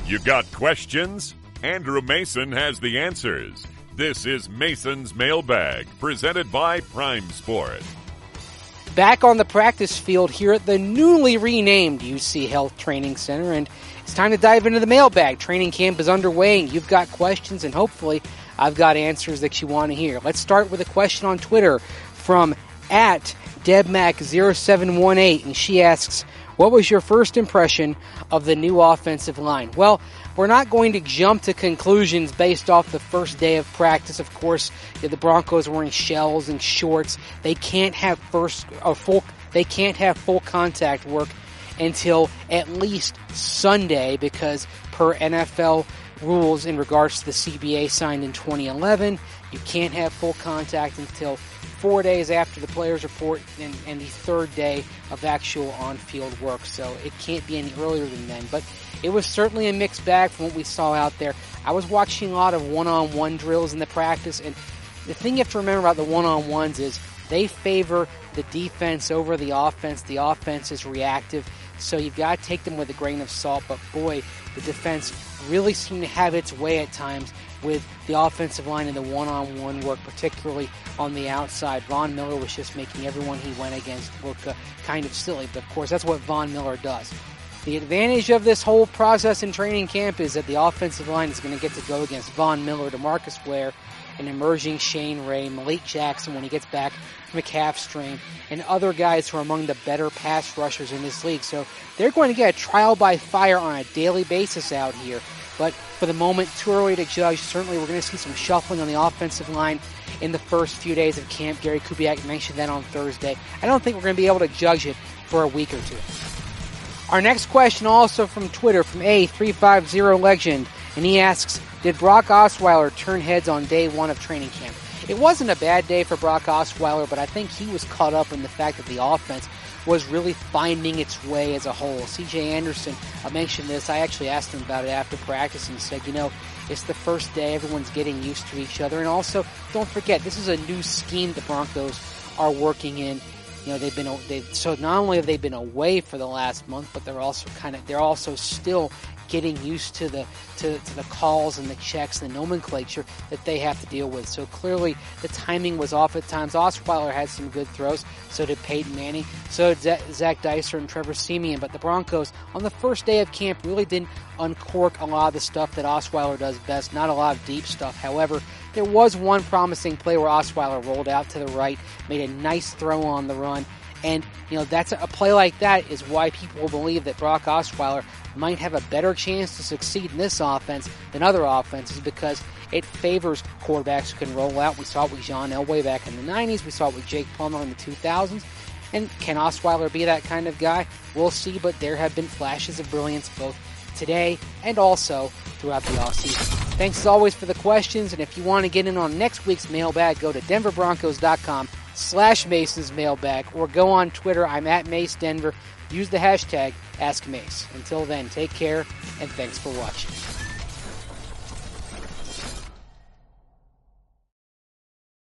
You got questions? Andrew Mason has the answers. This is Mason's Mailbag, presented by Prime Sport. Back on the practice field here at the newly renamed UC Health Training Center, and it's time to dive into the mailbag. Training camp is underway, and you've got questions, and hopefully I've got answers that you want to hear. Let's start with a question on Twitter from @DebMac0718, and she asks, what was your first impression of the new offensive line? Well, we're not going to jump to conclusions based off the first day of practice. Of course, the Broncos are wearing shells and shorts. They can't have full contact work until at least Sunday, because per NFL rules in regards to the CBA signed in 2011, you can't have full contact until 4 days after the players report and the third day of actual on-field work. So it can't be any earlier than then. But it was certainly a mixed bag from what we saw out there. I was watching a lot of one-on-one drills in the practice, and the thing you have to remember about the one-on-ones is they favor the defense over the offense. The offense is reactive, so you've got to take them with a grain of salt. But boy, the defense really seemed to have its way at times with the offensive line and the one-on-one work, particularly on the outside. Von Miller was just making everyone he went against look kind of silly, but of course that's what Von Miller does. The advantage of this whole process in training camp is that the offensive line is going to get to go against Von Miller, DeMarcus Ware, an emerging Shane Ray, Malik Jackson when he gets back from a calf strain, and other guys who are among the better pass rushers in this league. So they're going to get a trial by fire on a daily basis out here. But for the moment, too early to judge. Certainly we're going to see some shuffling on the offensive line in the first few days of camp. Gary Kubiak mentioned that on Thursday. I don't think we're going to be able to judge it for a week or two. Our next question also from Twitter, from A350Legend, and he asks, did Brock Osweiler turn heads on day one of training camp? It wasn't a bad day for Brock Osweiler, but I think he was caught up in the fact that the offense was really finding its way as a whole. C.J. Anderson mentioned this. I actually asked him about it after practice and said, it's the first day. Everyone's getting used to each other. And also, don't forget, this is a new scheme the Broncos are working in. So not only have they been away for the last month, but they're also still getting used to the calls and the checks and the nomenclature that they have to deal with. So clearly the timing was off at times. Osweiler had some good throws, so did Peyton Manning, so did Zach Dyser and Trevor Siemian. But the Broncos on the first day of camp really didn't uncork a lot of the stuff that Osweiler does best, not a lot of deep stuff. However, there was one promising play where Osweiler rolled out to the right, made a nice throw on the run. And, that's a play like that is why people believe that Brock Osweiler might have a better chance to succeed in this offense than other offenses, because it favors quarterbacks who can roll out. We saw it with John Elway back in the 90s. We saw it with Jake Plummer in the 2000s. And can Osweiler be that kind of guy? We'll see, but there have been flashes of brilliance both today and also throughout the offseason. Thanks as always for the questions, and if you want to get in on next week's mailbag, go to denverbroncos.com/Mason's mailbag, or go on Twitter. I'm at Mace Denver. Use the hashtag AskMace. Until then, take care, and thanks for watching.